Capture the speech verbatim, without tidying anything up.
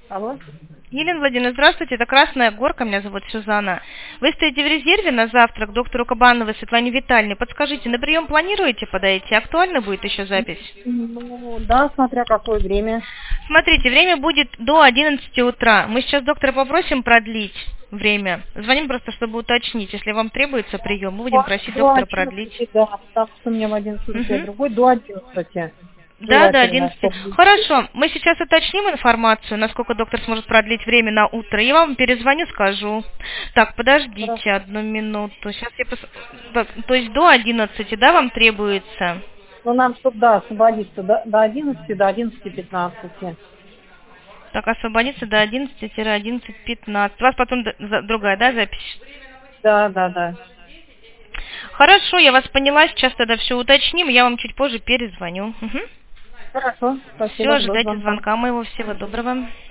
Алло? Елена Владимировна, здравствуйте, это Красная Горка, меня зовут Сюзанна. Вы стоите в резерве на завтра к доктору Кабановой Светлане Витальевне. Подскажите, на прием планируете подойти? Актуальна будет еще запись? Ну, да, смотря какое время. Смотрите, время будет до одиннадцати утра. Мы сейчас доктора попросим продлить время. Звоним просто, чтобы уточнить. Если вам требуется прием, мы будем просить До доктора продлить. одиннадцати, да, потому что у меня в одиннадцать утра Угу. другой, до одиннадцати. Да, до Желательно, одиннадцати. чтобы... Хорошо, мы сейчас уточним информацию, насколько доктор сможет продлить время на утро. Я вам перезвоню, скажу. Так, подождите Хорошо. одну минуту. Сейчас я пос... Так, то есть до одиннадцати, да, вам требуется? Ну, нам, чтобы, да, освободиться до, до одиннадцати, до одиннадцати пятнадцати. Так, освободиться до одиннадцати одиннадцать пятнадцать. У вас потом д- за- другая, да, запись? Да, да, да. Хорошо, я вас поняла, сейчас тогда все уточним, я вам чуть позже перезвоню. Угу. Хорошо, спасибо Все, за ожидайте звонок. звонка моего, всего доброго.